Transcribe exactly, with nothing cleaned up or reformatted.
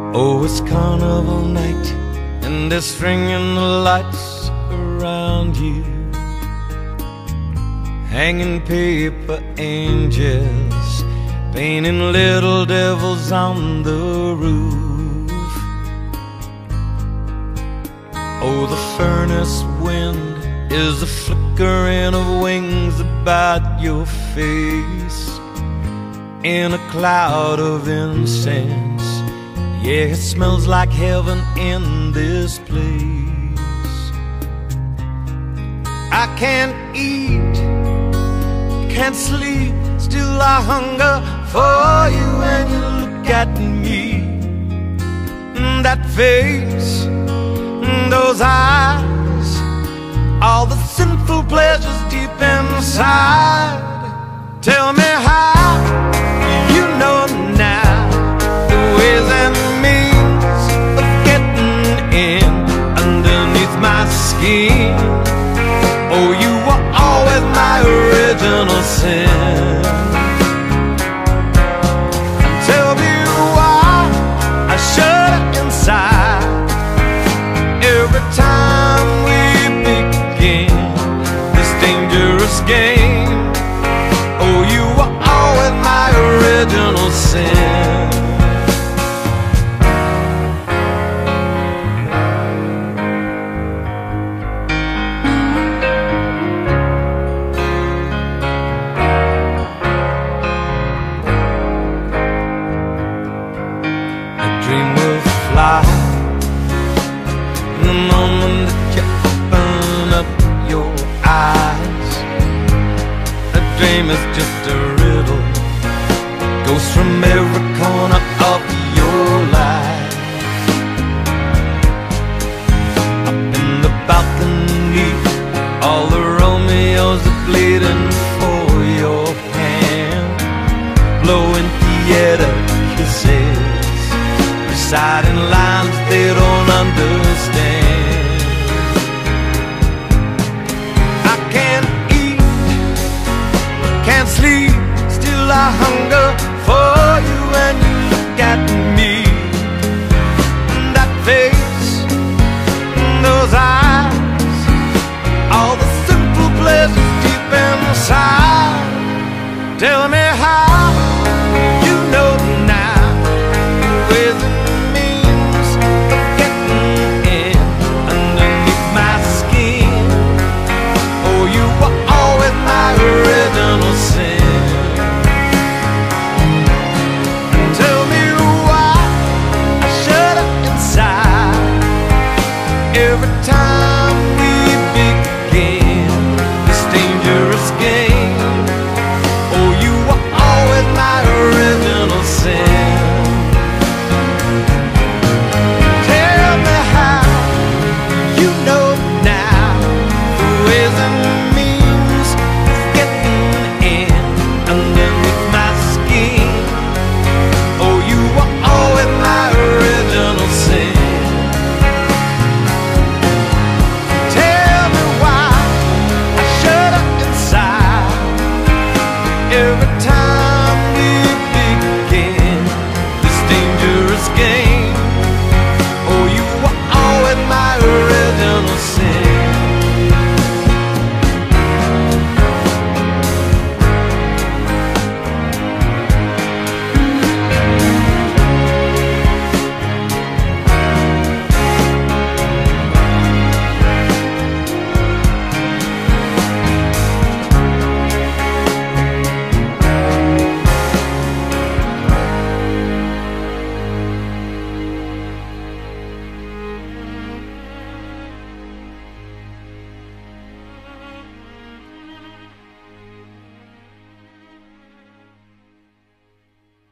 Oh, it's carnival night, and they're stringing the lights around you, hanging paper angels, painting little devils on the roof. Oh, the furnace wind is the flickering of wings about your face, in a cloud of incense. Yeah, it smells like heaven in this place. I can't eat, can't sleep, still I hunger for you. When you look at me, that face, those eyes, all the sinful pleasures deep inside. Tell me how you know now the ways and means of getting in underneath my skin. Oh, you were always my original sin. Tell me why I shudder inside every time we begin this dangerous game. Oh, you were always my original sin. A dream will fly in the moment that you open up your eyes. A dream is just a riddle, goes from every corner of your life. Up in the balcony, all the Romeos are bleeding for your hand, blowing theater kisses, reciting lines they don't understand. I can't eat, can't sleep, still I hunger